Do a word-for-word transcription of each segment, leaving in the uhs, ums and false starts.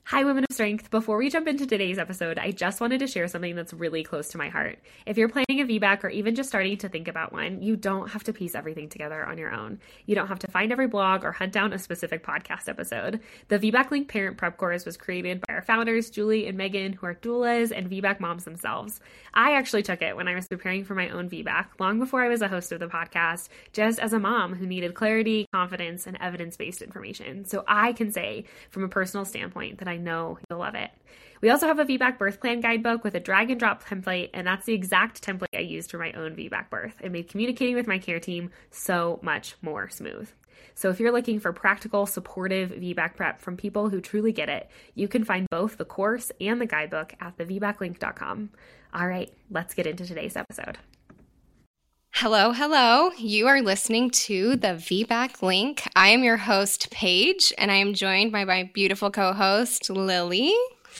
Hi, Women of Strength. Before we jump into today's episode, I just wanted to share something that's really close to my heart. If you're planning a V BAC or even just starting to think about one, you don't have to piece everything together on your own. You don't have to find every blog or hunt down a specific podcast episode. The V BAC Link Parent Prep Course was created by our founders, Julie and Megan, who are doulas and V BAC moms themselves. I actually took it when I was preparing for my own V BAC, long before I was a host of the podcast, just as a mom who needed clarity, confidence, and evidence-based information. So I can say, from a personal standpoint, that I know you'll love it. We also have a V BAC birth plan guidebook with a drag and drop template, and that's the exact template I used for my own V BAC birth. It made communicating with my care team so much more smooth. So if you're looking for practical, supportive V BAC prep from people who truly get it, you can find both the course and the guidebook at the v bac link dot com. All right, let's get into today's episode. Hello, hello. You are listening to the V BAC Link. I am your host, Paige, and I am joined by my beautiful co-host, Lily.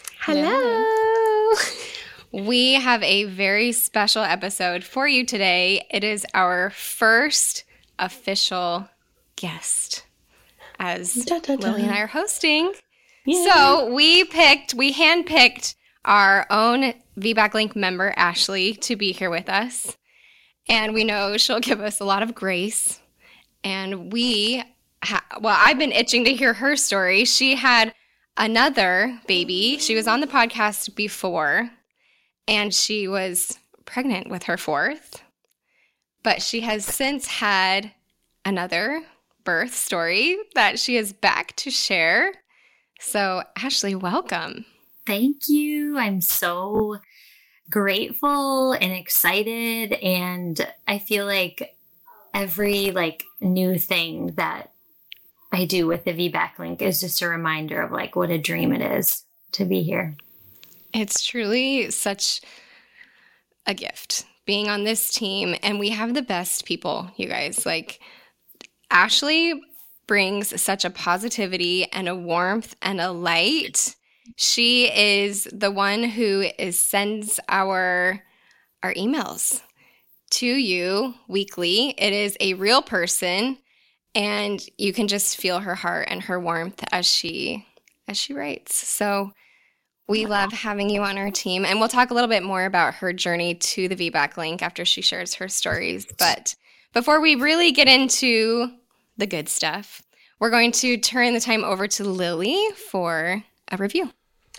Hello. We have a very special episode for you today. It is our first official guest, as da, da, da. Lily and I are hosting. Yay. So we picked, we handpicked our own V BAC Link member, Ashley, to be here with us. And we know she'll give us a lot of grace. And we, ha- well, I've been itching to hear her story. She had another baby. She was on the podcast before, and she was pregnant with her fourth. But she has since had another birth story that she is back to share. So, Ashley, welcome. Thank you. I'm so grateful and excited, and I feel like every like new thing that I do with the V BAC Link is just a reminder of like what a dream it is to be here. It's truly such a gift being on this team, and we have the best people, you guys. Like, Ashley brings such a positivity and a warmth and a light. She is the one who is sends our our emails to you weekly. It is a real person, and you can just feel her heart and her warmth as she as she writes. So we wow. love having you on our team, and we'll talk a little bit more about her journey to the V BAC Link after she shares her stories. But before we really get into the good stuff, we're going to turn the time over to Lily for a review.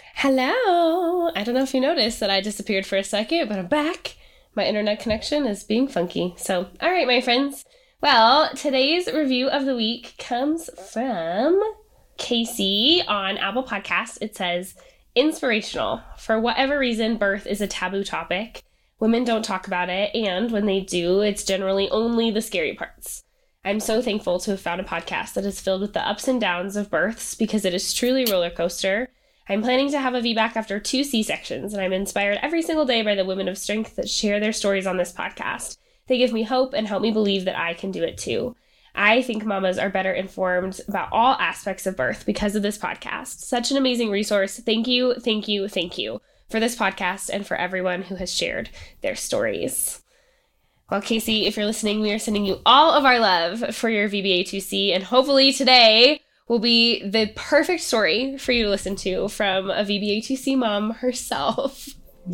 Hello! I don't know if you noticed that I disappeared for a second, but I'm back. My internet connection is being funky. So, all right, my friends. Well, today's review of the week comes from Casey on Apple Podcasts. It says, inspirational. For whatever reason, birth is a taboo topic. Women don't talk about it, and when they do, it's generally only the scary parts. I'm so thankful to have found a podcast that is filled with the ups and downs of births, because it is truly a roller coaster. I'm planning to have a V BAC after two C-sections, and I'm inspired every single day by the women of strength that share their stories on this podcast. They give me hope and help me believe that I can do it too. I think mamas are better informed about all aspects of birth because of this podcast. Such an amazing resource. Thank you, thank you, thank you for this podcast and for everyone who has shared their stories. Well, Casey, if you're listening, we are sending you all of our love for your V B A two C, and hopefully today will be the perfect story for you to listen to from a V B A two C mom herself.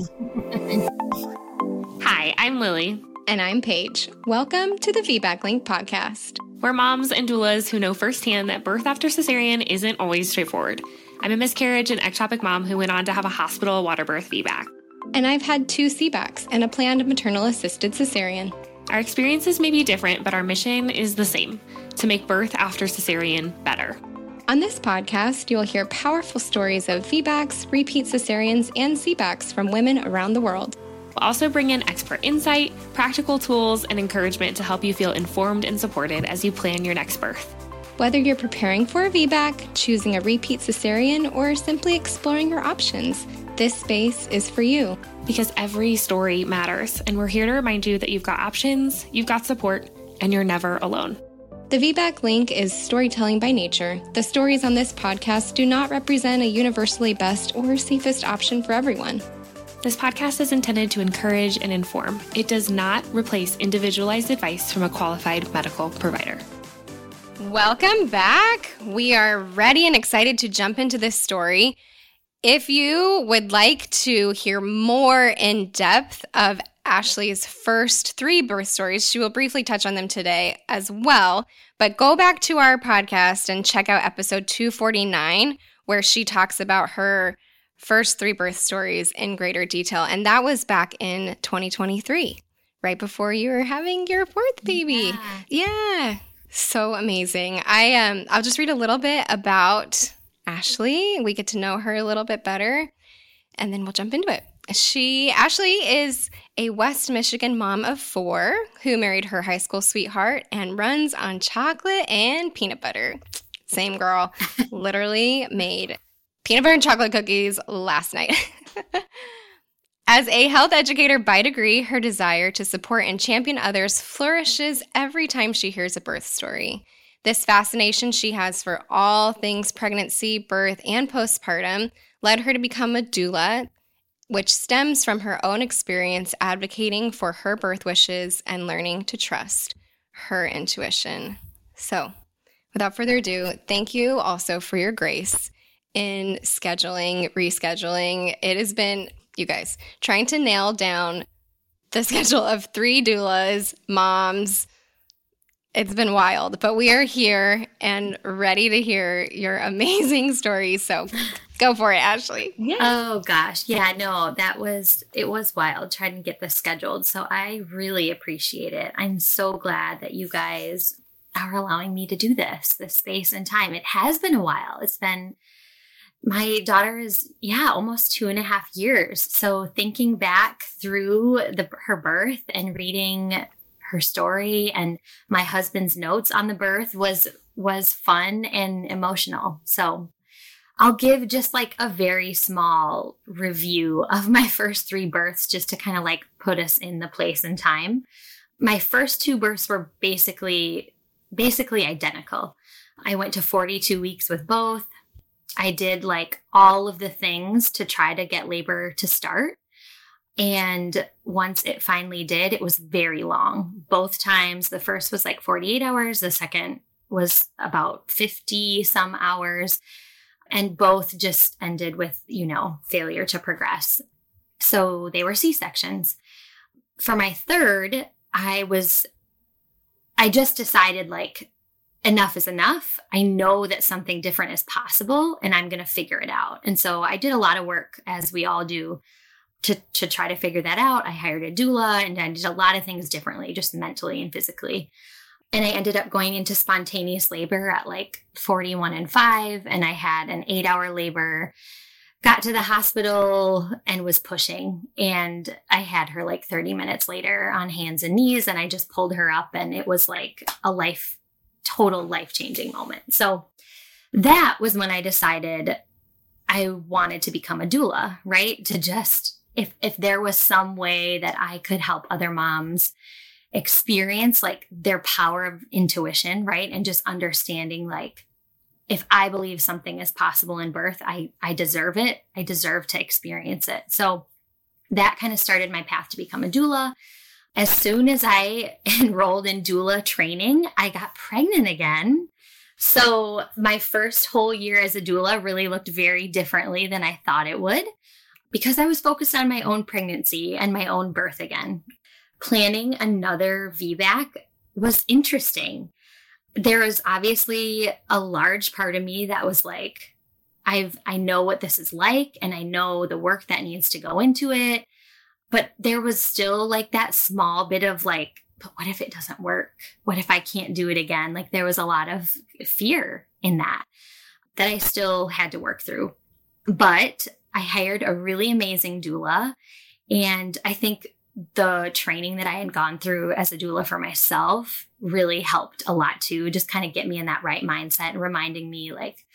Hi, I'm Lily. And I'm Paige. Welcome to the V BAC Link podcast. We're moms and doulas who know firsthand that birth after cesarean isn't always straightforward. I'm a miscarriage and ectopic mom who went on to have a hospital water birth V BAC. And I've had two C BACs and a planned maternal-assisted cesarean. Our experiences may be different, but our mission is the same, to make birth after cesarean better. On this podcast, you'll hear powerful stories of V BACs, repeat cesareans, and C BACs from women around the world. We'll also bring in expert insight, practical tools, and encouragement to help you feel informed and supported as you plan your next birth. Whether you're preparing for a V BAC, choosing a repeat cesarean, or simply exploring your options, this space is for you. Because every story matters, and we're here to remind you that you've got options, you've got support, and you're never alone. The V BAC Link is storytelling by nature. The stories on this podcast do not represent a universally best or safest option for everyone. This podcast is intended to encourage and inform. It does not replace individualized advice from a qualified medical provider. Welcome back. We are ready and excited to jump into this story. If you would like to hear more in depth of Ashley's first three birth stories, she will briefly touch on them today as well. But go back to our podcast and check out episode two forty-nine, where she talks about her first three birth stories in greater detail. And that was back in twenty twenty-three, right before you were having your fourth baby. Yeah. yeah. So amazing. I um I'll just read a little bit about Ashley. We get to know her a little bit better, and then we'll jump into it. She, Ashley is a West Michigan mom of four who married her high school sweetheart and runs on chocolate and peanut butter. Same girl. Literally made peanut butter and chocolate cookies last night. As a health educator by degree, her desire to support and champion others flourishes every time she hears a birth story. This fascination she has for all things pregnancy, birth, and postpartum led her to become a doula, which stems from her own experience advocating for her birth wishes and learning to trust her intuition. So, without further ado, thank you also for your grace in scheduling, rescheduling. It has been, you guys, trying to nail down the schedule of three doulas, moms. It's been wild, but we are here and ready to hear your amazing stories. So go for it, Ashley. Yeah. Oh gosh. Yeah, no, that was, it was wild trying to get this scheduled. So I really appreciate it. I'm so glad that you guys are allowing me to do this, this space and time. It has been a while. It's been, my daughter is, yeah, almost two and a half years. So thinking back through the, her birth and reading her story and my husband's notes on the birth was was fun and emotional. So I'll give just like a very small review of my first three births just to kind of like put us in the place and time. My first two births were basically basically identical. I went to forty-two weeks with both. I did like all of the things to try to get labor to start. And once it finally did, it was very long. Both times, the first was like forty-eight hours. The second was about fifty some hours. And both just ended with, you know, failure to progress. So they were C-sections. For my third, I was, I just decided like, enough is enough. I know that something different is possible and I'm going to figure it out. And so I did a lot of work, as we all do, to, to try to figure that out. I hired a doula and I did a lot of things differently, just mentally and physically. And I ended up going into spontaneous labor at like forty-one and five. And I had an eight hour labor, got to the hospital and was pushing. And I had her like thirty minutes later on hands and knees. And I just pulled her up and it was like a life, total life-changing moment. So that was when I decided I wanted to become a doula, right? To just, if if there was some way that I could help other moms experience like their power of intuition, right? And just understanding like, if I believe something is possible in birth, I, I deserve it. I deserve to experience it. So that kind of started my path to become a doula. As soon as I enrolled in doula training, I got pregnant again. So my first whole year as a doula really looked very differently than I thought it would, because I was focused on my own pregnancy and my own birth again. Planning another V BAC was interesting. There was obviously a large part of me that was like, I've, I know what this is like, and I know the work that needs to go into it. But there was still like that small bit of like, but what if it doesn't work? What if I can't do it again? Like there was a lot of fear in that, that I still had to work through. But I hired a really amazing doula. And I think the training that I had gone through as a doula for myself really helped a lot too, just kind of get me in that right mindset and reminding me like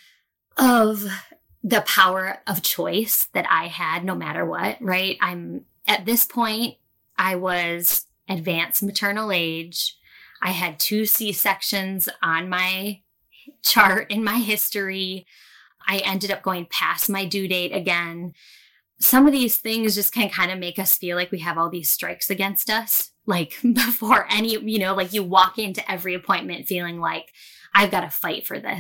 of the power of choice that I had no matter what, right? I'm at this point, I was advanced maternal age. I had two C-sections on my chart in my history. I ended up going past my due date again. Some of these things just can kind of make us feel like we have all these strikes against us. Like before any, you know, like you walk into every appointment feeling like I've got to fight for this,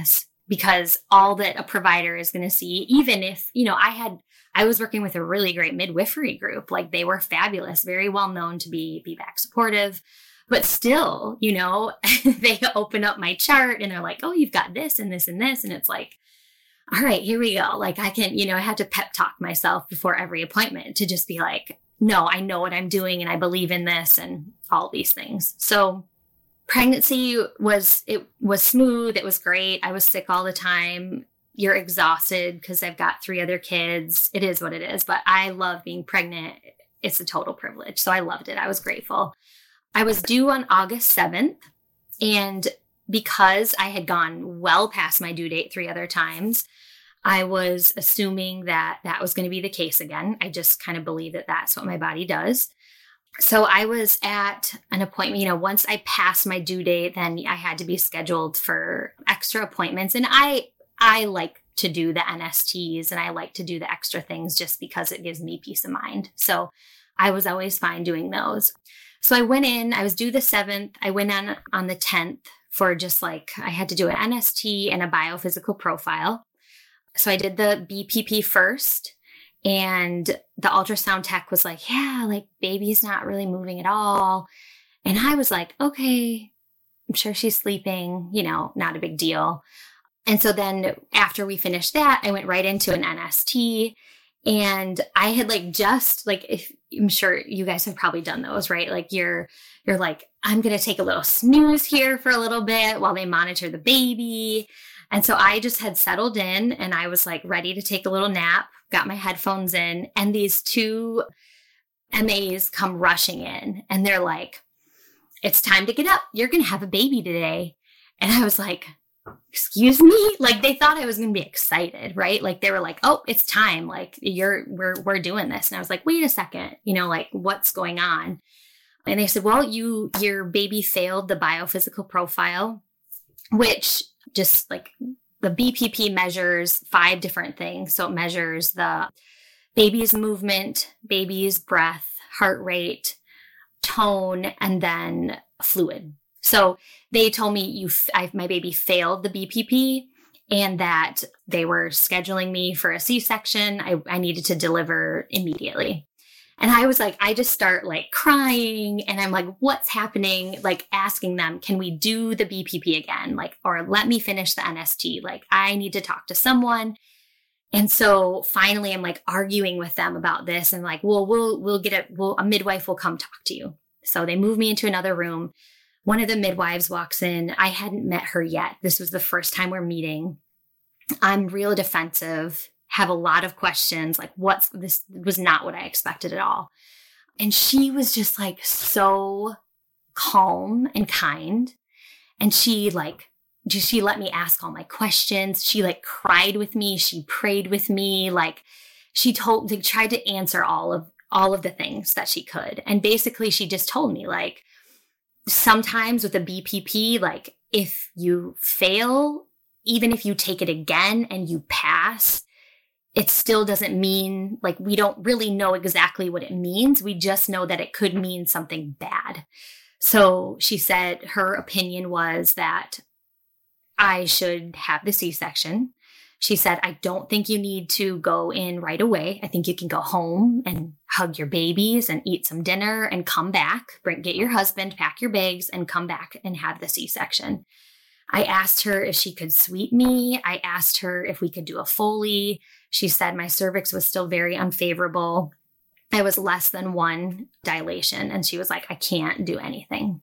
because all that a provider is going to see, even if, you know, I had, I was working with a really great midwifery group. Like they were fabulous, very well known to be V BAC supportive, but still, you know, they open up my chart and they're like, oh, you've got this and this and this. And it's like, all right, here we go. Like I can, you know, I had to pep talk myself before every appointment to just be like, no, I know what I'm doing and I believe in this and all these things. So pregnancy was, it was smooth. It was great. I was sick all the time. You're exhausted because I've got three other kids. It is what it is, but I love being pregnant. It's a total privilege. So I loved it. I was grateful. I was due on August seventh. And because I had gone well past my due date three other times, I was assuming that that was going to be the case again. I just kind of believe that that's what my body does. So I was at an appointment, you know, once I passed my due date, then I had to be scheduled for extra appointments. And I, I like to do the N S Ts and I like to do the extra things just because it gives me peace of mind. So I was always fine doing those. So I went in, I was due the seventh. I went on on the tenth for just like, I had to do an N S T and a biophysical profile. So I did the B P P first. And the ultrasound tech was like, yeah, like baby's not really moving at all. And I was like, okay, I'm sure she's sleeping, you know, not a big deal. And so then after we finished that, I went right into an N S T. And I had like just like, if I'm sure you guys have probably done those, right? Like you're, you're like, I'm going to take a little snooze here for a little bit while they monitor the baby. And so I just had settled in and I was like ready to take a little nap, got my headphones in, and these two M As come rushing in and they're like, it's time to get up. You're going to have a baby today. And I was like, excuse me? Like they thought I was going to be excited, right? Like they were like, oh, it's time. Like you're, we're, we're doing this. And I was like, wait a second, you know, like what's going on? And they said, well, you, your baby failed the biophysical profile, which just like the B P P measures five different things. So it measures the baby's movement, baby's breath, heart rate, tone, and then fluid. So they told me you, I, my baby failed the B P P and that they were scheduling me for a C-section. I, I needed to deliver immediately. And I was like, I just start like crying and I'm like, what's happening? Like asking them, can we do the B P P again? Like, or let me finish the N S T. Like I need to talk to someone. And so finally I'm like arguing with them about this and like, well, we'll, we'll get it. We'll, a midwife will come talk to you. So they move me into another room. One of the midwives walks in. I hadn't met her yet. This was the first time we're meeting. I'm real defensive, have a lot of questions. Like what's this was not what I expected at all. And she was just like so calm and kind. And she like, she let me ask all my questions. She like cried with me. She prayed with me. Like she told, like tried to answer all of, all of the things that she could. And basically she just told me like, sometimes with a B P P, like if you fail, even if you take it again and you pass, it still doesn't mean, like, we don't really know exactly what it means. We just know that it could mean something bad. So she said her opinion was that I should have the C-section. She said, I don't think you need to go in right away. I think you can go home and hug your babies and eat some dinner and come back, bring, get your husband, pack your bags and come back and have the C-section. I asked her if she could sweep me. I asked her if we could do a Foley. She said my cervix was still very unfavorable. I was less than one dilation. And she was like, I can't do anything.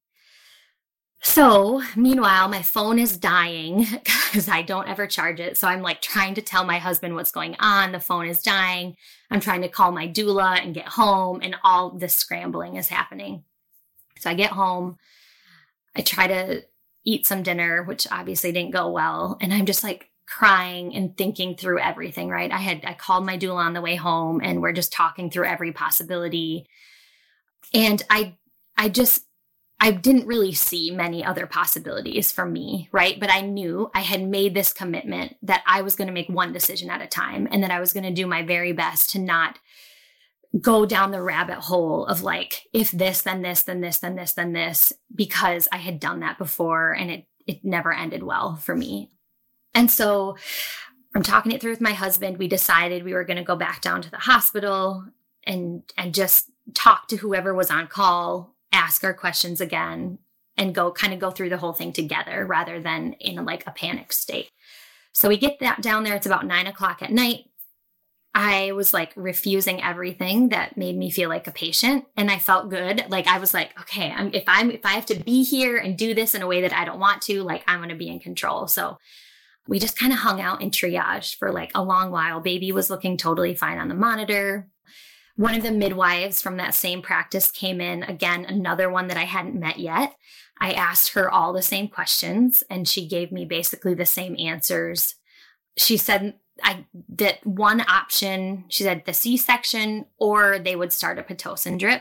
So meanwhile, my phone is dying because I don't ever charge it. So I'm like trying to tell my husband what's going on. The phone is dying. I'm trying to call my doula and get home, and all this scrambling is happening. So I get home. I try to eat some dinner, which obviously didn't go well. And I'm just like crying and thinking through everything, right? I had, I called my doula on the way home and we're just talking through every possibility. And I, I just, I didn't really see many other possibilities for me, right? But I knew I had made this commitment that I was going to make one decision at a time and that I was going to do my very best to not go down the rabbit hole of like, if this, then this, then this, then this, then this, because I had done that before and it, it never ended well for me. And so I'm talking it through with my husband. We decided we were going to go back down to the hospital and, and just talk to whoever was on call, ask our questions again, and go kind of go through the whole thing together rather than in like a panic state. So we get that down there. It's about nine o'clock at night. I was like refusing everything that made me feel like a patient. And I felt good. Like I was like, okay, I'm, if I'm, if I have to be here and do this in a way that I don't want to, like I'm going to be in control. So we just kind of hung out in triage for like a long while. Baby was looking totally fine on the monitor. One of the midwives from that same practice came in, again, another one that I hadn't met yet. I asked her all the same questions and she gave me basically the same answers. She said I that one option, she said the C-section or they would start a Pitocin drip.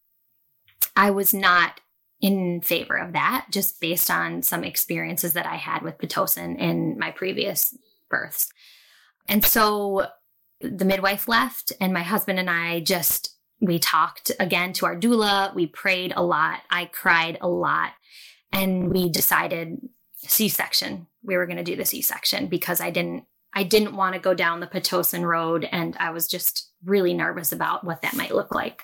I was not in favor of that, just based on some experiences that I had with Pitocin in my previous births. And so the midwife left and my husband and I just, we talked again to our doula. We prayed a lot. I cried a lot. And we decided C-section. We were going to do the C-section because I didn't, I didn't want to go down the Pitocin road. And I was just really nervous about what that might look like.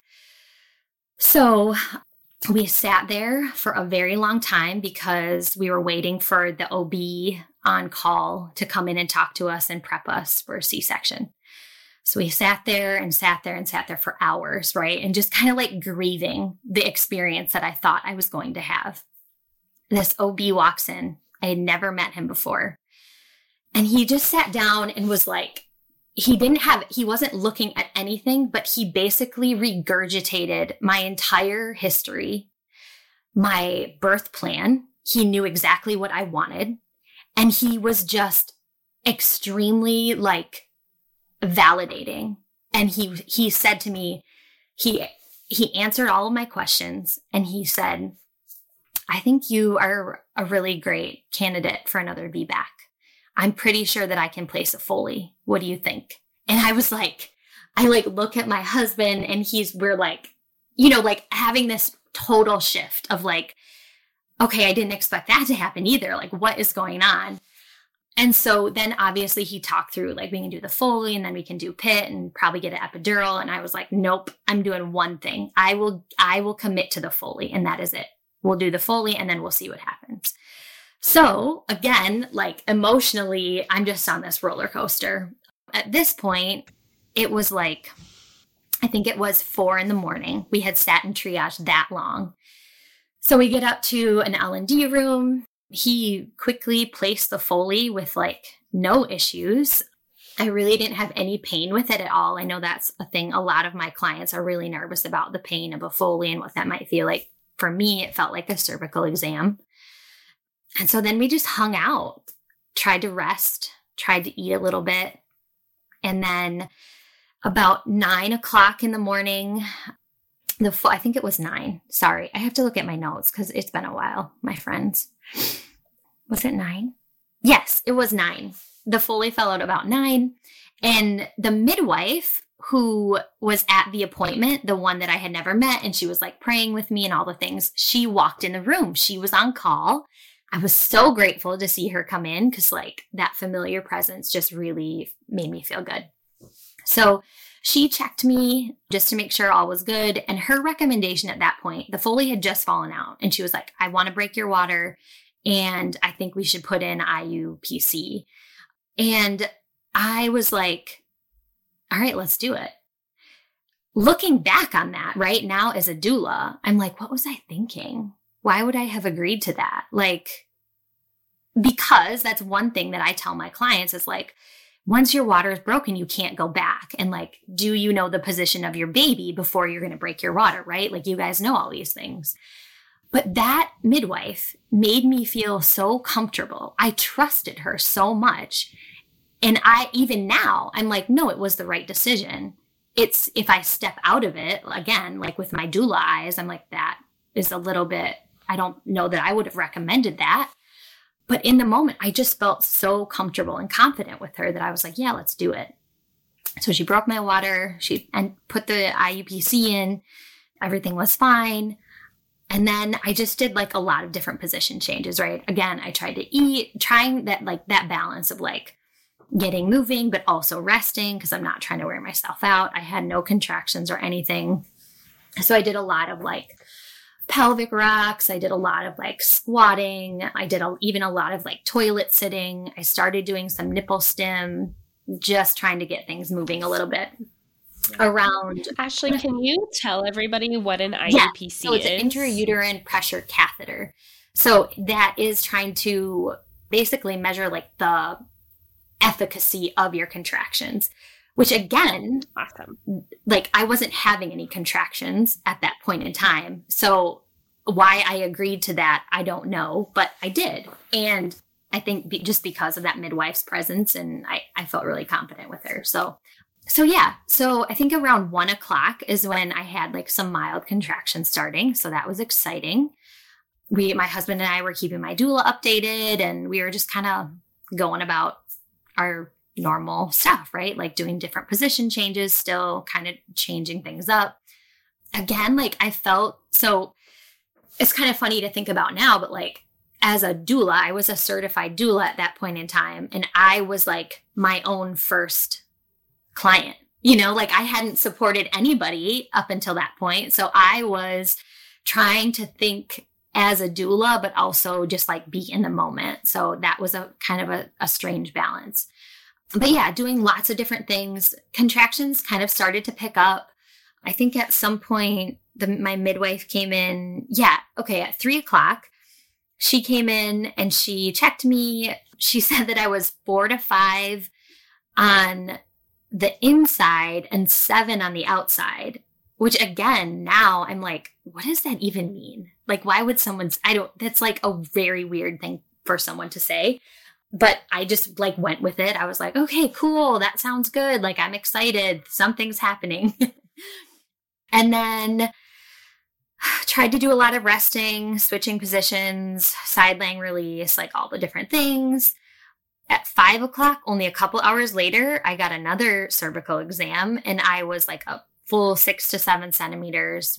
So we sat there for a very long time because we were waiting for the O B on call to come in and talk to us and prep us for a C-section. So we sat there and sat there and sat there for hours, right? And just kind of like grieving the experience that I thought I was going to have. This O B walks in. I had never met him before. And he just sat down and was like, he didn't have, he wasn't looking at anything, but he basically regurgitated my entire history, my birth plan. He knew exactly what I wanted. And he was just extremely like validating. And he, he said to me, he, he answered all of my questions and he said, I think you are a really great candidate for another V BAC. I'm pretty sure that I can place a Foley. What do you think? And I was like, I like look at my husband and he's, we're like, you know, like having this total shift of like, okay, I didn't expect that to happen either. Like, what is going on? And so then obviously he talked through like, we can do the Foley and then we can do P I T and probably get an epidural. And I was like, nope, I'm doing one thing. I will, I will commit to the Foley and that is it. We'll do the Foley and then we'll see what happens. So again, like emotionally, I'm just on this roller coaster. At this point, it was like, I think it was four in the morning. We had sat in triage that long. So we get up to an L and D room. He quickly placed the Foley with like no issues. I really didn't have any pain with it at all. I know that's a thing. A lot of my clients are really nervous about the pain of a Foley and what that might feel like. For me, it felt like a cervical exam. And so then we just hung out, tried to rest, tried to eat a little bit. And then about nine o'clock in the morning, the fo- I think it was nine. Sorry, I have to look at my notes because it's been a while, my friends. Was it nine? Yes, it was nine. The Foley fell out about nine. And the midwife who was at the appointment, the one that I had never met, and she was like praying with me and all the things, she walked in the room. She was on call. I was so grateful to see her come in because like that familiar presence just really made me feel good. So she checked me just to make sure all was good. And her recommendation at that point, the Foley had just fallen out. And she was like, I want to break your water. And I think we should put in I U P C. And I was like, all right, let's do it. Looking back on that right now as a doula, I'm like, what was I thinking? Why would I have agreed to that? Like, because that's one thing that I tell my clients is like, once your water is broken, you can't go back. And like, do you know the position of your baby before you're going to break your water, right? Like you guys know all these things. But that midwife made me feel so comfortable. I trusted her so much. And I, even now, I'm like, no, it was the right decision. It's if I step out of it again, like with my doula eyes, I'm like, that is a little bit, I don't know that I would have recommended that. But in the moment, I just felt so comfortable and confident with her that I was like, yeah, let's do it. So she broke my water. She and put the I U P C in. Everything was fine. And then I just did like a lot of different position changes, right? Again, I tried to eat, trying that like that balance of like getting moving, but also resting because I'm not trying to wear myself out. I had no contractions or anything. So I did a lot of like pelvic rocks. I did a lot of like squatting. I did a, even a lot of like toilet sitting. I started doing some nipple stim, just trying to get things moving a little bit around. Ashley, can you tell everybody what an I Yeah, U P C so it's is? an intrauterine pressure catheter. So that is trying to basically measure like the efficacy of your contractions, which again, Awesome. like I wasn't having any contractions at that point in time. So why I agreed to that, I don't know, but I did. And I think be, just because of that midwife's presence, and I, I felt really confident with her. So So yeah, so I think around one o'clock is when I had like some mild contractions starting. So that was exciting. We, my husband and I were keeping my doula updated, and we were just kind of going about our normal stuff, right? Like doing different position changes, still kind of changing things up. Again, like I felt, so it's kind of funny to think about now, but like as a doula, I was a certified doula at that point in time. And I was like my own first client, you know, like I hadn't supported anybody up until that point. So I was trying to think as a doula, but also just like be in the moment. So that was a kind of a, a strange balance. But yeah, doing lots of different things. Contractions kind of started to pick up. I think at some point, the, my midwife came in. Yeah. Okay. At three o'clock, she came in and she checked me. She said that I was four to five on the inside and seven on the outside, which again, now I'm like, what does that even mean? Like, why would someone, I don't, that's like a very weird thing for someone to say, but I just like went with it. I was like, okay, cool. That sounds good. Like, I'm excited. Something's happening. And then tried to do a lot of resting, switching positions, side laying release, like all the different things. At five o'clock, only a couple hours later, I got another cervical exam, and I was like a full six to seven centimeters,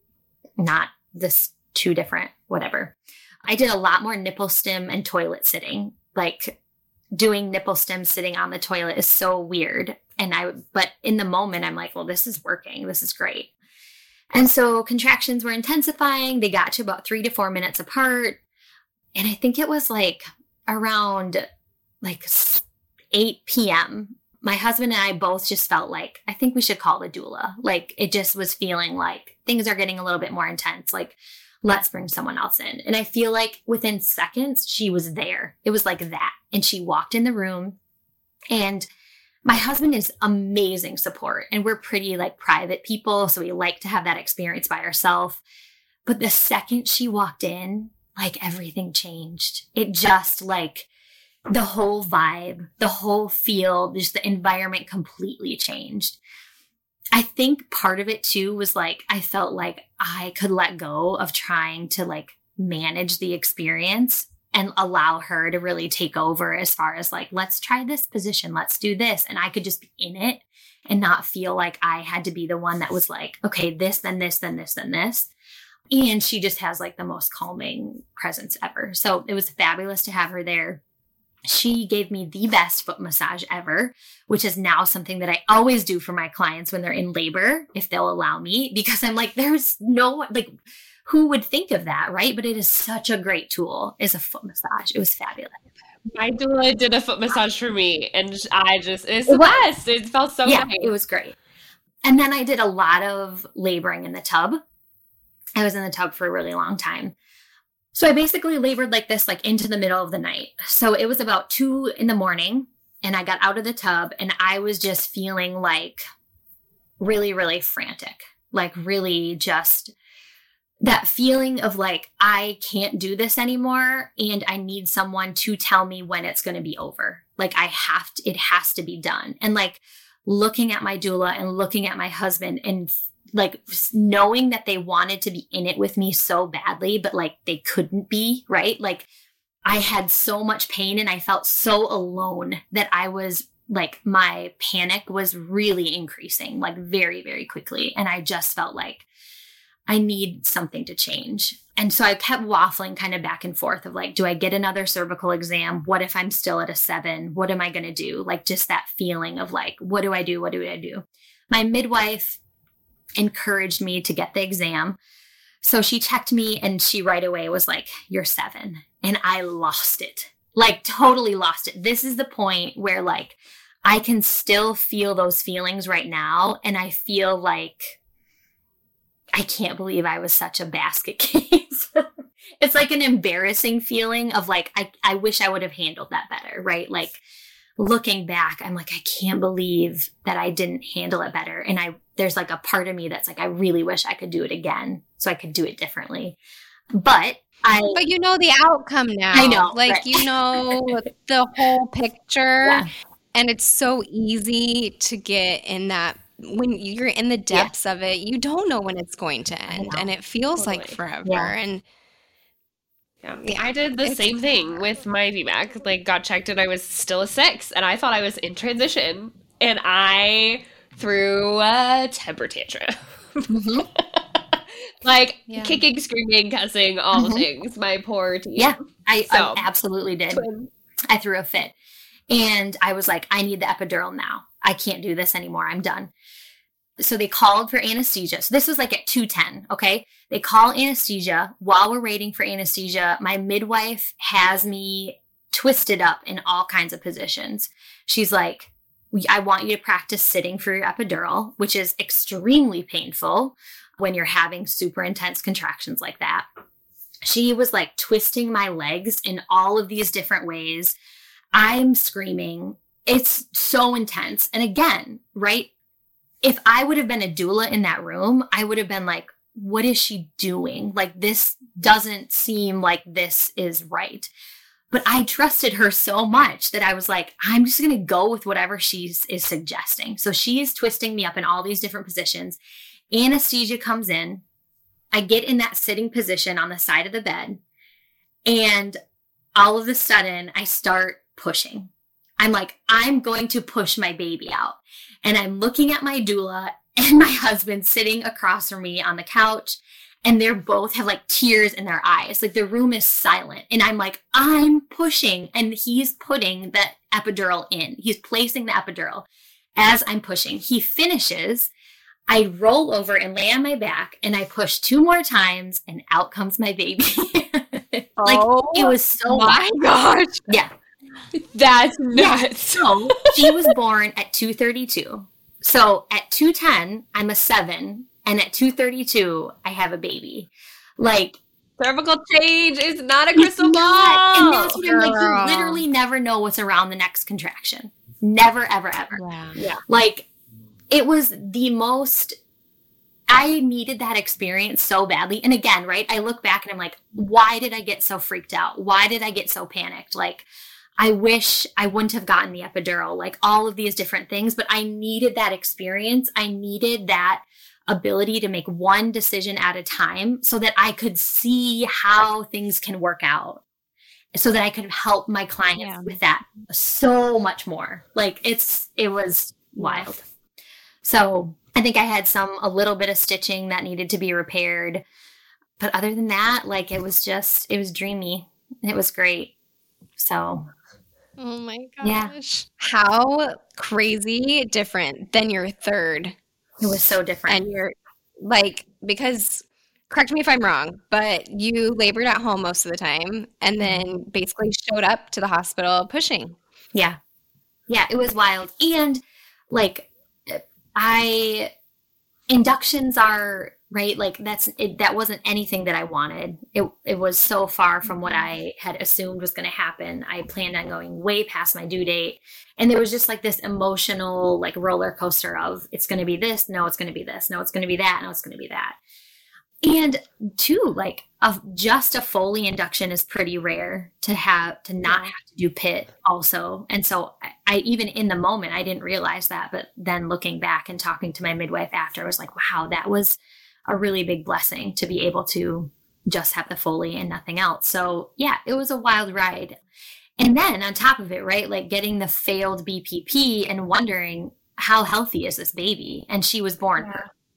not this two different, whatever. I did a lot more nipple stim and toilet sitting. Like doing nipple stim sitting on the toilet is so weird. And I, but in the moment, I'm like, well, this is working. This is great. And so contractions were intensifying. They got to about three to four minutes apart. And I think it was like around like eight p.m. My husband and I both just felt like, I think we should call the doula. Like it just was feeling like things are getting a little bit more intense. Like, let's bring someone else in. And I feel like within seconds, she was there. It was like that. And she walked in the room, and my husband is amazing support, and we're pretty like private people. So we like to have that experience by ourselves. But the second she walked in, like everything changed. It just like the whole vibe, the whole feel, just the environment completely changed. I think part of it too was like, I felt like I could let go of trying to like manage the experience and allow her to really take over as far as like, let's try this position. Let's do this. And I could just be in it and not feel like I had to be the one that was like, okay, this, then this, then this, then this. And she just has like the most calming presence ever. So it was fabulous to have her there. She gave me the best foot massage ever, which is now something that I always do for my clients when they're in labor, if they'll allow me, because I'm like, there's no, like, who would think of that, right? But it is such a great tool, is a foot massage. It was fabulous. My doula did a foot massage for me, and I just, it's the best. It felt so yeah, nice. It was great. And then I did a lot of laboring in the tub. I was in the tub for a really long time. So I basically labored like this, like into the middle of the night. So it was about two in the morning, and I got out of the tub, and I was just feeling like really, really frantic, like really just that feeling of like, I can't do this anymore, and I need someone to tell me when it's going to be over. Like I have to, it has to be done. And like looking at my doula and looking at my husband and like knowing that they wanted to be in it with me so badly, but like they couldn't be, right? Like I had so much pain, and I felt so alone that I was like, my panic was really increasing, like very, very quickly. And I just felt like I need something to change. And so I kept waffling kind of back and forth of like, do I get another cervical exam? What if I'm still at a seven? What am I going to do? Like just that feeling of like, what do I do? What do I do? My midwife encouraged me to get the exam. So she checked me and she right away was like, you're seven. And I lost it, like totally lost it. This is the point where like, I can still feel those feelings right now. And I feel like I can't believe I was such a basket case. It's like an embarrassing feeling of like, I, I wish I would have handled that better, right? Like looking back, I'm like, I can't believe that I didn't handle it better. And I, there's like a part of me that's like, I really wish I could do it again so I could do it differently. But I, but you know the outcome now. I know. Like, right. you know the whole picture. Yeah. And it's so easy to get in that when you're in the depths yeah. of it, you don't know when it's going to end. And it feels totally. like forever. Yeah. And yeah. yeah, I did the it's same thing with my V MAC. Like, got checked and I was still a six, and I thought I was in transition, and I threw a temper tantrum. Mm-hmm. Like, yeah. kicking, screaming, cussing, all mm-hmm. the things. My poor team. Yeah, I, so, I absolutely did. Twin. I threw a fit. And I was like, I need the epidural now. I can't do this anymore. I'm done. So they called for anesthesia. So this was like at two ten, okay? They call anesthesia. While we're waiting for anesthesia, my midwife has me twisted up in all kinds of positions. She's like, I want you to practice sitting for your epidural, which is extremely painful when you're having super intense contractions like that. She was like twisting my legs in all of these different ways. I'm screaming. It's so intense. And again, right? If I would have been a doula in that room, I would have been like, what is she doing? Like, this doesn't seem like this is right. But I trusted her so much that I was like, I'm just going to go with whatever she is suggesting. So she is twisting me up in all these different positions. Anesthesia comes in. I get in that sitting position on the side of the bed. And all of a sudden, I start pushing. I'm like, I'm going to push my baby out. And I'm looking at my doula and my husband sitting across from me on the couch. And they're both have like tears in their eyes. Like the room is silent. And I'm like, I'm pushing. And he's putting the epidural in. He's placing the epidural as I'm pushing. He finishes. I roll over and lay on my back. And I push two more times. And out comes my baby. Like, oh, it was so my wild. gosh. Yeah. That's nuts. Yeah. So she was born at two thirty-two. So at two ten, I'm a seven. And at two thirty-two, I have a baby. Like, cervical change is not a crystal ball. And that's what I'm like, you literally never know what's around the next contraction. Never, ever, ever. Yeah. yeah. Like, it was the most, I needed that experience so badly. And again, right, I look back and I'm like, why did I get so freaked out? Why did I get so panicked? Like, I wish I wouldn't have gotten the epidural, like all of these different things, but I needed that experience. I needed that ability to make one decision at a time so that I could see how things can work out, so that I could help my clients yeah. with that so much more. Like it's, it was wild. So I think I had some, a little bit of stitching that needed to be repaired. But other than that, like it was just, it was dreamy. It was great. So. Oh my gosh. Yeah. How crazy different than your third. It was so different. And you're like, because correct me if I'm wrong, but you labored at home most of the time and then basically showed up to the hospital pushing. Yeah. Yeah, it was wild. And like I, inductions are, right? Like that's, it, that wasn't anything that I wanted. It it was so far from what I had assumed was going to happen. I planned on going way past my due date. And there was just like this emotional like roller coaster of it's going to be this. No, it's going to be this. No, it's going to be that. No, it's going to be that. And two, like a, just a Foley induction is pretty rare to have, to not have to do P I T also. And so I, I, even in the moment, I didn't realize that. But then looking back and talking to my midwife after, I was like, wow, that was a really big blessing to be able to just have the Foley and nothing else. So yeah, it was a wild ride. And then on top of it, right, like getting the failed B P P and wondering how healthy is this baby? And she was born yeah.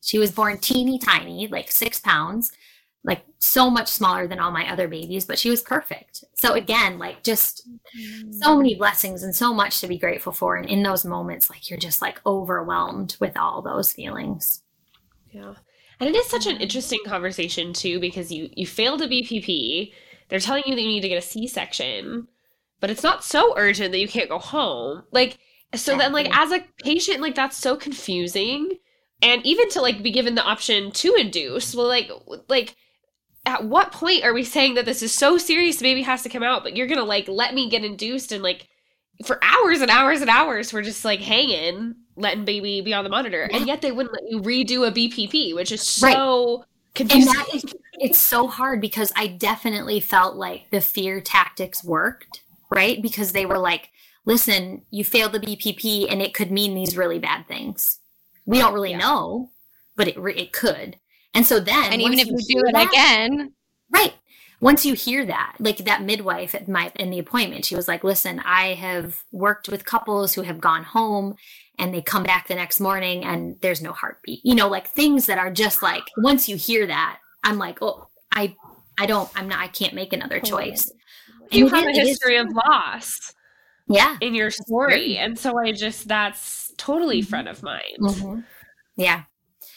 She was born teeny tiny, like six pounds, like so much smaller than all my other babies, but she was perfect. So again, like just so many blessings and so much to be grateful for. And in those moments, like you're just like overwhelmed with all those feelings. Yeah. And it is such an interesting conversation too, because you, you failed a B P P. They're telling you that you need to get a C-section, but it's not so urgent that you can't go home. Like, so then like as a patient, like that's so confusing. And even to like be given the option to induce, well, like, like at what point are we saying that this is so serious, the baby has to come out, but you're going to like, let me get induced and like for hours and hours and hours, we're just like hanging, letting baby be on the monitor. Yeah. And yet they wouldn't let you redo a B P P, which is so right. confusing. And that is, it's so hard because I definitely felt like the fear tactics worked, right? Because they were like, listen, you failed the B P P and it could mean these really bad things. We don't really yeah. know, but it it could. And so then, and even if you, you do it that, again, right. Once you hear that, like that midwife at my, in the appointment, she was like, listen, I have worked with couples who have gone home and they come back the next morning and there's no heartbeat, you know, like things that are just like, once you hear that, I'm like, oh, I, I don't, I'm not, I can't make another choice. You have a history of loss. Yeah. In your story. And so I just, that's totally mm-hmm. front of mind. Mm-hmm. Yeah.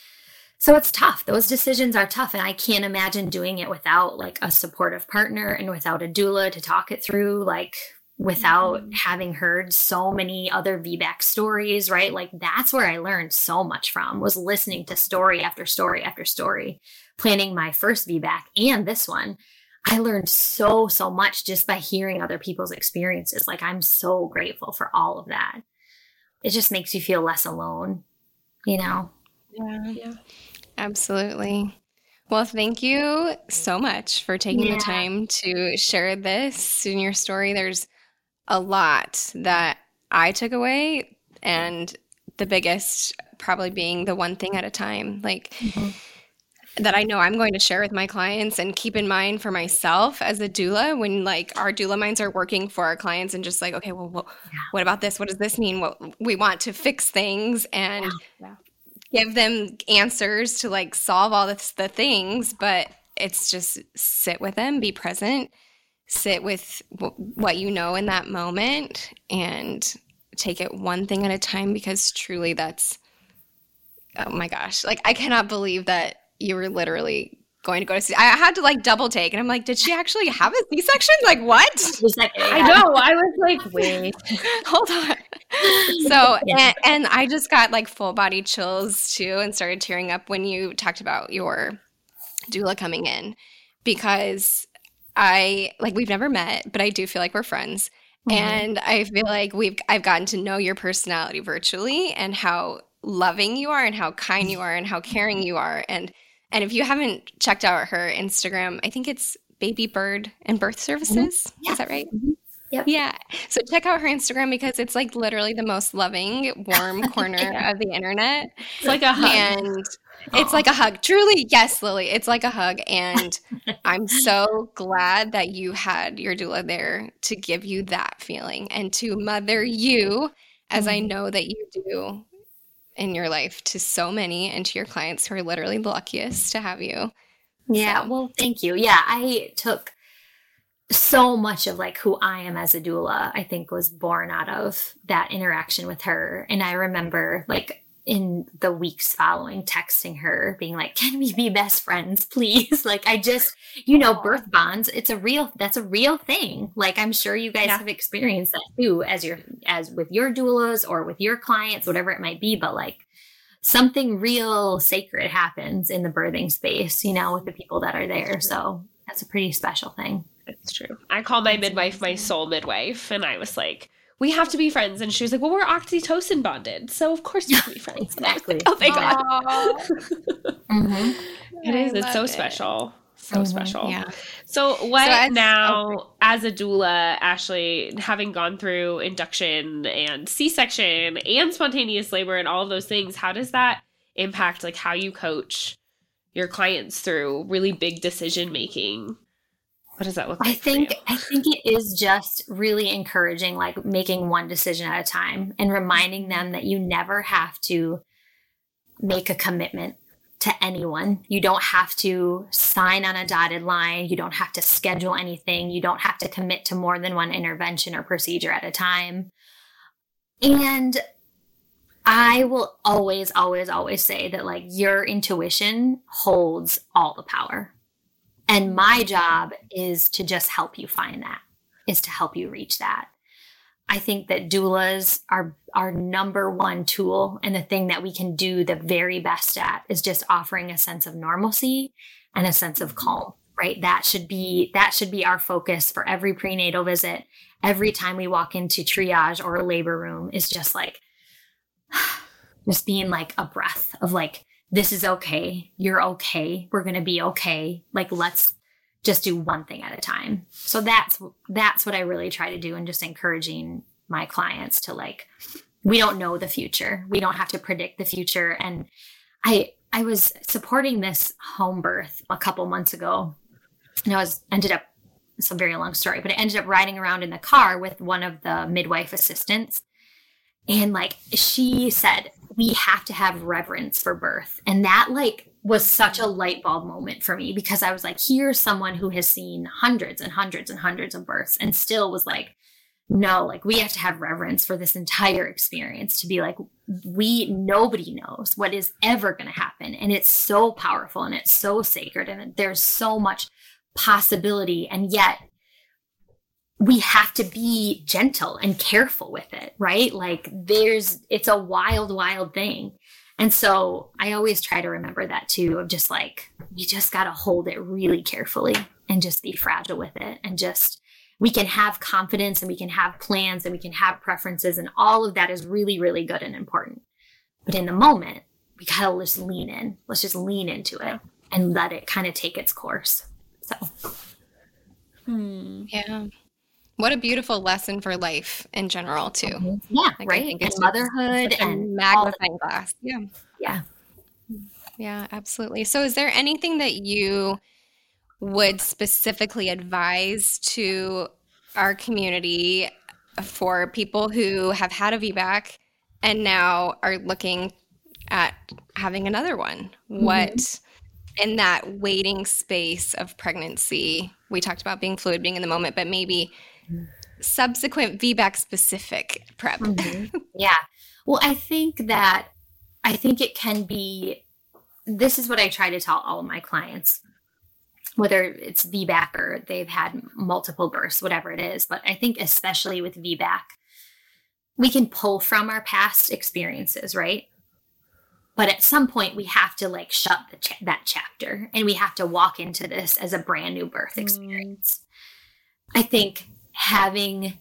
So it's tough. Those decisions are tough. And I can't imagine doing it without like a supportive partner and without a doula to talk it through, like without mm-hmm. having heard so many other V BAC stories, right? Like that's where I learned so much from, was listening to story after story after story, planning my first V BAC and this one. I learned so, so much just by hearing other people's experiences. Like I'm so grateful for all of that. It just makes you feel less alone, you know? Yeah. Yeah. Absolutely. Well, thank you so much for taking yeah. the time to share this in your story. There's a lot that I took away, and the biggest probably being the one thing at a time, like mm-hmm. that I know I'm going to share with my clients and keep in mind for myself as a doula when like our doula minds are working for our clients and just like, okay, well, well yeah. what about this? What does this mean? What we want to fix things and yeah. Yeah. give them answers to like solve all this, the things, but it's just sit with them, be present, sit with w- what you know in that moment and take it one thing at a time, because truly that's, oh my gosh, like I cannot believe that you were literally going to go to C. I had to like double take and I'm like, did she actually have a C-section? Like what? Like, yeah. I know. I was like, wait, hold on. So, and, and I just got like full body chills too and started tearing up when you talked about your doula coming in, because I like, we've never met, but I do feel like we're friends. Mm-hmm. And I feel like we've, I've gotten to know your personality virtually and how loving you are and how kind you are and how caring you are. And And if you haven't checked out her Instagram, I think it's Baby Bird and Birth Services. Mm-hmm. Yeah. Is that right? Mm-hmm. Yep. Yeah. So check out her Instagram because it's like literally the most loving, warm corner yeah. of the internet. It's like a hug. And it's like a hug. Truly, yes, Lily, it's like a hug. And I'm so glad that you had your doula there to give you that feeling and to mother you, as mm-hmm. I know that you do in your life, to so many and to your clients who are literally the luckiest to have you. Yeah. So. Well, thank you. Yeah. I took so much of like who I am as a doula, I think was born out of that interaction with her. And I remember like in the weeks following texting her being like, can we be best friends, please? Like, I just, you know, birth bonds, it's a real, that's a real thing. Like, I'm sure you guys yeah. have experienced that too, as your, as with your doulas or with your clients, whatever it might be. But like something real sacred happens in the birthing space, you know, with the people that are there. So that's a pretty special thing. It's true. I called my midwife my soul midwife, and I was like, we have to be friends. And she was like, well, we're oxytocin bonded, so of course we can be friends. Exactly. Oh, thank God. mm-hmm. It is. It's so it. special. So mm-hmm. special. Yeah. So what so as, now, okay. as a doula, Ashley, having gone through induction and C-section and spontaneous labor and all of those things, how does that impact like how you coach your clients through really big decision making? What does that look like? I think I think it is just really encouraging, like making one decision at a time and reminding them that you never have to make a commitment to anyone. You don't have to sign on a dotted line. You don't have to schedule anything. You don't have to commit to more than one intervention or procedure at a time. And I will always, always, always say that like your intuition holds all the power. And my job is to just help you find that, is to help you reach that. I think that doulas are our number one tool, and the thing that we can do the very best at is just offering a sense of normalcy and a sense of calm, right? That should be, that should be our focus for every prenatal visit. Every time we walk into triage or a labor room is just like, just being like a breath of like, this is okay. You're okay. We're going to be okay. Like, let's just do one thing at a time. So that's, that's what I really try to do. And just encouraging my clients to like, we don't know the future. We don't have to predict the future. And I, I was supporting this home birth a couple months ago, and I was ended up, it's a very long story, but I ended up riding around in the car with one of the midwife assistants. And like, she said, we have to have reverence for birth. And that like was such a light bulb moment for me, because I was like, here's someone who has seen hundreds and hundreds and hundreds of births and still was like, no, like we have to have reverence for this entire experience, to be like, we, nobody knows what is ever going to happen. And it's so powerful and it's so sacred and there's so much possibility. And yet we have to be gentle and careful with it, right? Like there's, it's a wild, wild thing. And so I always try to remember that too, of just like, you just got to hold it really carefully and just be fragile with it. And just, we can have confidence and we can have plans and we can have preferences, and all of that is really, really good and important. But in the moment, we got to just lean in. Let's just lean into it and let it kind of take its course. So. Hmm. Yeah. What a beautiful lesson for life in general, too. Mm-hmm. Yeah, like, right. I think And it's motherhood a and magnifying glass. Yeah. Yeah. Yeah, absolutely. So is there anything that you would specifically advise to our community for people who have had a V BAC and now are looking at having another one? Mm-hmm. What, in that waiting space of pregnancy, we talked about being fluid, being in the moment, but maybe subsequent V BAC specific prep. Mm-hmm. Yeah. Well, I think that, I think it can be, this is what I try to tell all of my clients, whether it's V BAC or they've had multiple births, whatever it is. But I think especially with V BAC, we can pull from our past experiences, right? But at some point we have to like shut the cha- that chapter, and we have to walk into this as a brand new birth experience. Mm. I think having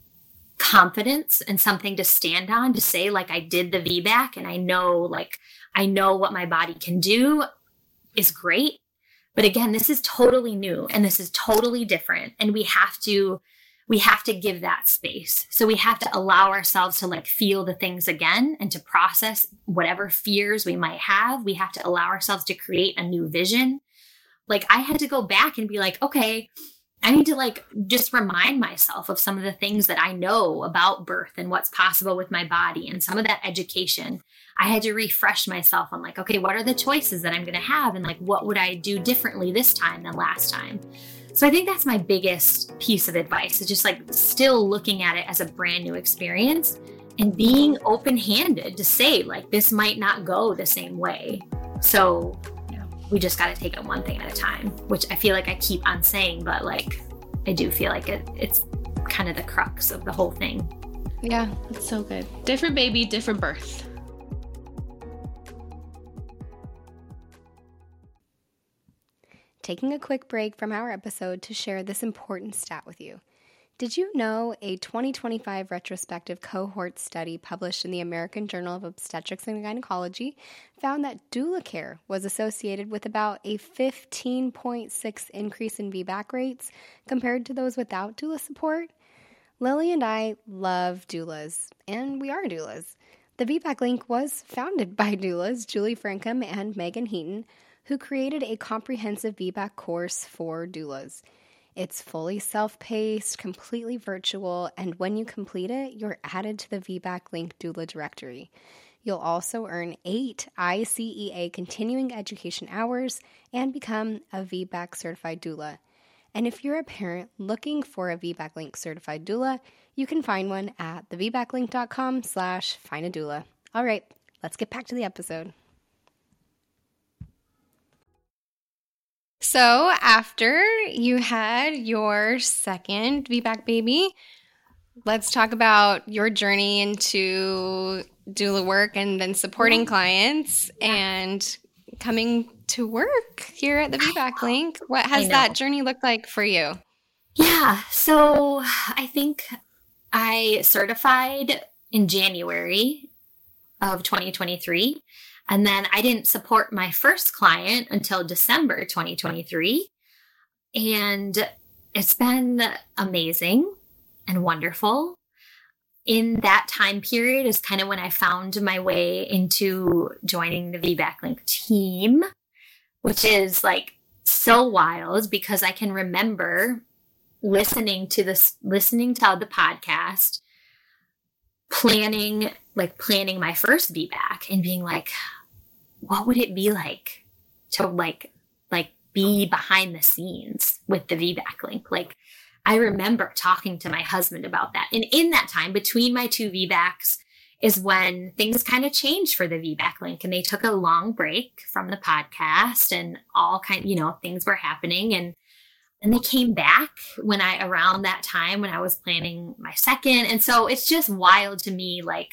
confidence and something to stand on, to say like, I did the V BAC and I know, like, I know what my body can do, is great. But again, this is totally new and this is totally different. And we have to, we have to give that space. So we have to allow ourselves to like feel the things again and to process whatever fears we might have. We have to allow ourselves to create a new vision. Like I had to go back and be like, okay, I need to like just remind myself of some of the things that I know about birth and what's possible with my body and some of that education. I had to refresh myself on like, okay, what are the choices that I'm going to have? And like, what would I do differently this time than last time? So I think that's my biggest piece of advice, is just like still looking at it as a brand new experience and being open-handed to say like, this might not go the same way. So we just got to take it one thing at a time, which I feel like I keep on saying, but like, I do feel like it, it's kind of the crux of the whole thing. Yeah, it's so good. Different baby, different birth. Taking a quick break from our episode to share this important stat with you. Did you know a twenty twenty-five retrospective cohort study published in the American Journal of Obstetrics and Gynecology found that doula care was associated with about a fifteen point six increase in V BAC rates compared to those without doula support? Lily and I love doulas, and we are doulas. The V BAC Link was founded by doulas Julie Frankham and Megan Heaton, who created a comprehensive V BAC course for doulas. It's fully self-paced, completely virtual, and when you complete it, you're added to the V BAC Link doula directory. You'll also earn eight I C E A continuing education hours and become a V BAC certified doula. And if you're a parent looking for a V BAC Link certified doula, you can find one at thevbaclink.com slash find a doula. All right, let's get back to the episode. So after you had your second V BAC baby, let's talk about your journey into doula work and then supporting clients and coming to work here at the V BAC Link. What has that journey looked like for you? Yeah, so I think I certified in January of twenty twenty-three. And then I didn't support my first client until December twenty twenty-three. And it's been amazing and wonderful. In that time period is kind of when I found my way into joining the V BAC Link team, which is like so wild because I can remember listening to this, listening to the podcast, planning, like planning my first V BAC and being like, what would it be like to like, like be behind the scenes with the V BAC Link? Like, I remember talking to my husband about that. And in that time between my two V BACs is when things kind of changed for the V BAC Link, and they took a long break from the podcast and all kind, you know, things were happening. And and they came back when I, around that time when I was planning my second. And so it's just wild to me. Like,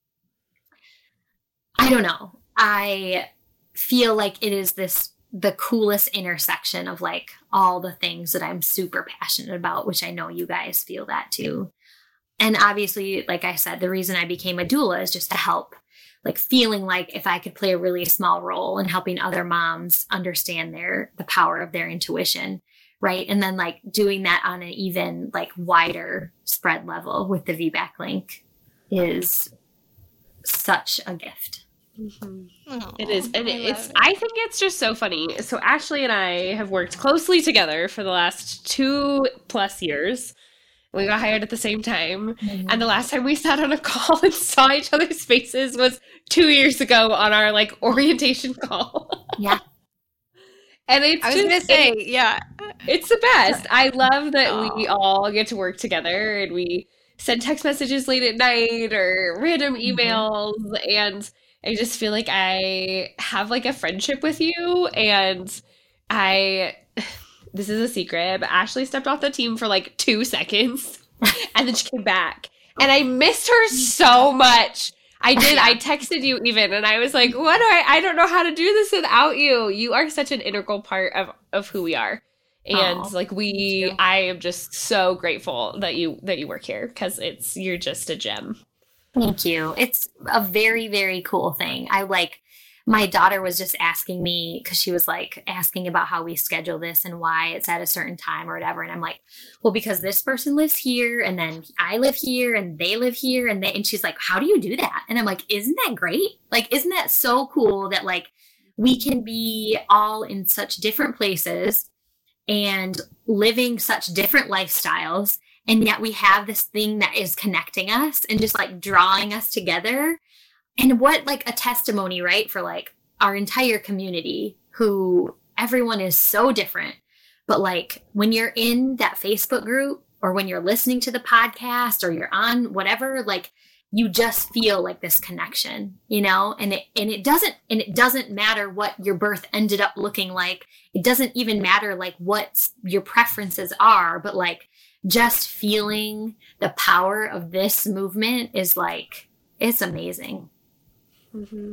I don't know. I feel like it is this, the coolest intersection of like all the things that I'm super passionate about, which I know you guys feel that too. And obviously, like I said, the reason I became a doula is just to help, like feeling like if I could play a really small role in helping other moms understand their, the power of their intuition. Right. And then like doing that on an even like wider spread level with the V BAC Link is such a gift. Mm-hmm. Aww, it is. And I it's, it. I think it's just so funny. So Ashley and I have worked closely together for the last two plus years. We got hired at the same time. Mm-hmm. And the last time we sat on a call and saw each other's faces was two years ago on our like orientation call. Yeah. And it's I was just, going to say, it, yeah. It's the best. I love that Aww. we all get to work together and we send text messages late at night or random emails. Mm-hmm. And I just feel like I have like a friendship with you. And I, this is a secret, but Ashley stepped off the team for like two seconds and then she came back. And I missed her so much. I did. I texted you even, and I was like, what do I, I don't know how to do this without you. You are such an integral part of, of who we are. And Aww, like we, I am just so grateful that you, that you work here because it's, you're just a gem. Thank you. It's a very, very cool thing. I like, my daughter was just asking me because she was like asking about how we schedule this and why it's at a certain time or whatever. And I'm like, well, because this person lives here and then I live here and they live here. And they, and she's like, how do you do that? And I'm like, isn't that great? Like, isn't that so cool that like we can be all in such different places and living such different lifestyles. And yet we have this thing that is connecting us and just like drawing us together. And what like a testimony, right? For like our entire community who everyone is so different. But like when you're in that Facebook group or when you're listening to the podcast or you're on whatever, like you just feel like this connection, you know, and it, and it doesn't, and it doesn't matter what your birth ended up looking like. It doesn't even matter like what your preferences are, but like just feeling the power of this movement is like, it's amazing. Mm-hmm.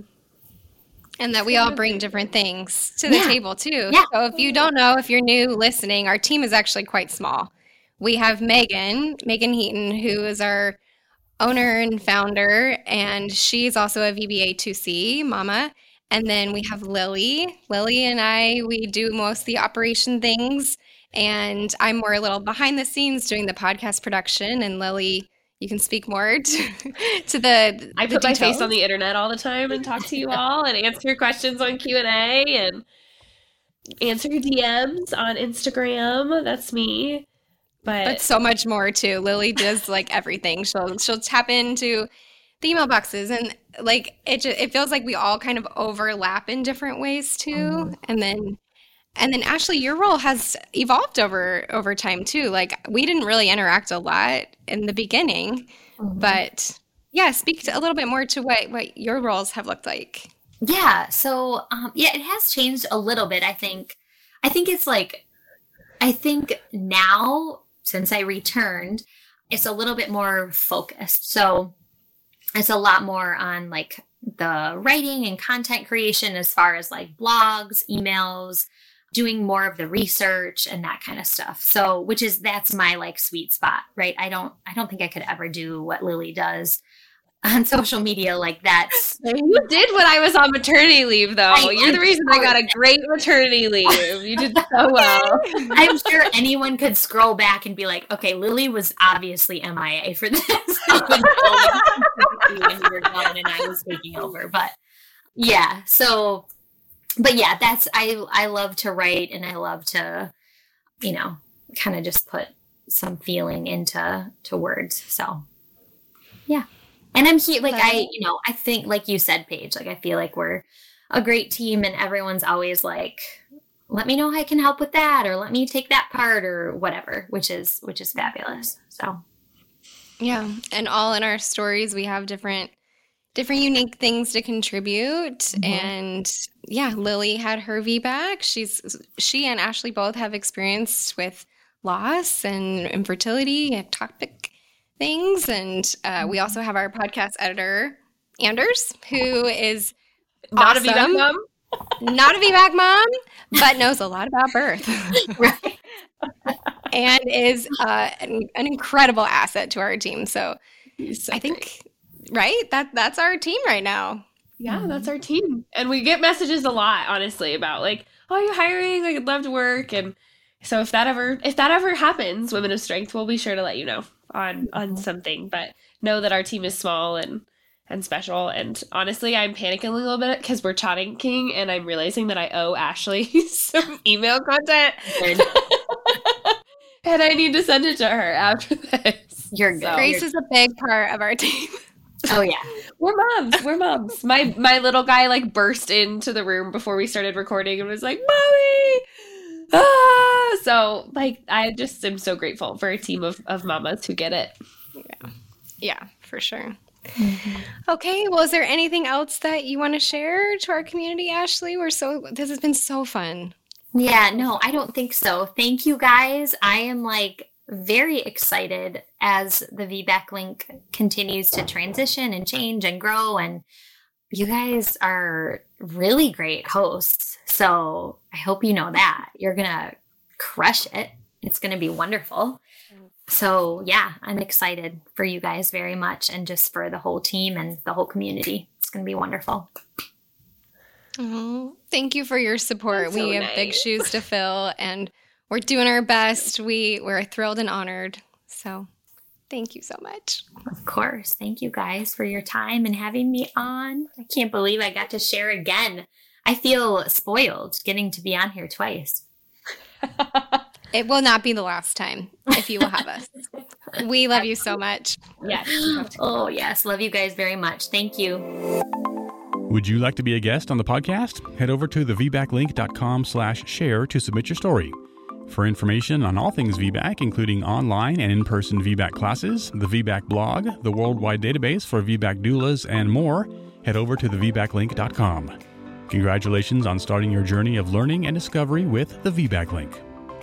And that we all bring different things to the yeah. table too. Yeah. So if you don't know, if you're new listening, our team is actually quite small. We have Megan, Megan Heaton, who is our owner and founder, and she's also a V B A two C mama. And then we have Lily. Lily and I, we do most of the operation things, and I'm more a little behind the scenes doing the podcast production, and Lily, you can speak more to, to the I the put details. my face on the internet all the time and talk to you all and answer your questions on Q and A and answer your D Ms on Instagram. That's me. But, but so much more too. Lily does like everything. She'll she'll tap into the email boxes, and like it just, it feels like we all kind of overlap in different ways too. Mm-hmm. And then and then Ashley, your role has evolved over over time too. Like we didn't really interact a lot in the beginning, mm-hmm. but yeah, speak to, a little bit more to what what your roles have looked like. Yeah, so um, yeah, it has changed a little bit. I think I think it's like I think now since I returned, it's a little bit more focused. So it's a lot more on like the writing and content creation as far as like blogs, emails, doing more of the research and that kind of stuff. So, which is, that's my like sweet spot, right? I don't, I don't think I could ever do what Lily does on social media. Like that's. You did when I was on maternity leave though. I, You're the reason I got a great maternity leave. You did so well. I'm sure anyone could scroll back and be like, okay, Lily was obviously M I A for this. When you were gone and I was taking over. But yeah, so, but yeah, that's, I, I love to write and I love to, you know, kind of just put some feeling into, to words. So yeah. And I'm here, like, I, you know, I think, like you said, Paige, like, I feel like we're a great team and everyone's always like, let me know how I can help with that, or let me take that part or whatever, which is, which is fabulous. So. Yeah. And all in our stories, we have different, different unique things to contribute. Mm-hmm. And yeah, Lily had her V BAC. She's, she and Ashley both have experience with loss and infertility, ectopic things. And uh, we also have our podcast editor, Anders, who is not awesome. a V BAC mom. Not a V BAC mom, but knows a lot about birth. Right. And is uh, an, an incredible asset to our team. So, so I think, great. right, that that's our team right now. Yeah, mm-hmm. that's our team. And we get messages a lot, honestly, about like, oh, you're hiring, like, I'd love to work. And so if that ever if that ever happens, Women of Strength, we'll be sure to let you know on on something. But know that our team is small and and special. And honestly, I'm panicking a little bit because we're chatting king and I'm realizing that I owe Ashley some email content. And I need to send it to her after this. You're good. So, Grace You're... is a big part of our team. Oh yeah. We're moms. We're moms. My my little guy like burst into the room before we started recording and was like, Mommy! Ah! So like I just am so grateful for a team of, of mamas who get it. Yeah. Yeah, for sure. Mm-hmm. Okay, well, is there anything else that you want to share to our community, Ashley? We're so this has been so fun. Yeah, no, I don't think so. Thank you guys. I am like very excited as the V BAC link continues to transition and change and grow, and you guys are really great hosts. So I hope you know that. You're gonna crush it. It's gonna be wonderful. So yeah, I'm excited for you guys very much, and just for the whole team and the whole community. It's going to be wonderful. Oh, thank you for your support. So we have nice. big shoes to fill, and we're doing our best. We, we're thrilled and honored. So thank you so much. Of course. Thank you guys for your time and having me on. I can't believe I got to share again. I feel spoiled getting to be on here twice. It will not be the last time if you will have us. We love you so much. Yes. Oh, yes. Love you guys very much. Thank you. Would you like to be a guest on the podcast? Head over to the v bac link dot com slash share to submit your story. For information on all things V BAC, including online and in-person V BAC classes, the V BAC blog, the worldwide database for V BAC doulas, and more, head over to the v bac link dot com. Congratulations on starting your journey of learning and discovery with the V BAC Link.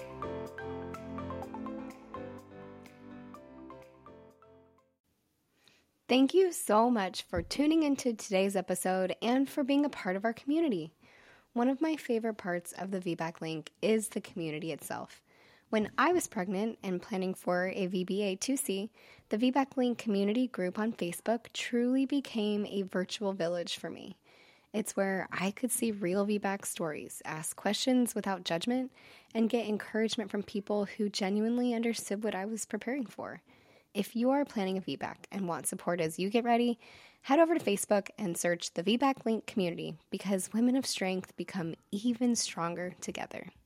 Thank you so much for tuning into today's episode and for being a part of our community. One of my favorite parts of the V BAC Link is the community itself. When I was pregnant and planning for a V B A two C, the V BAC Link community group on Facebook truly became a virtual village for me. It's where I could see real V BAC stories, ask questions without judgment, and get encouragement from people who genuinely understood what I was preparing for. If you are planning a V BAC and want support as you get ready, head over to Facebook and search the V BAC Link community, because Women of Strength become even stronger together.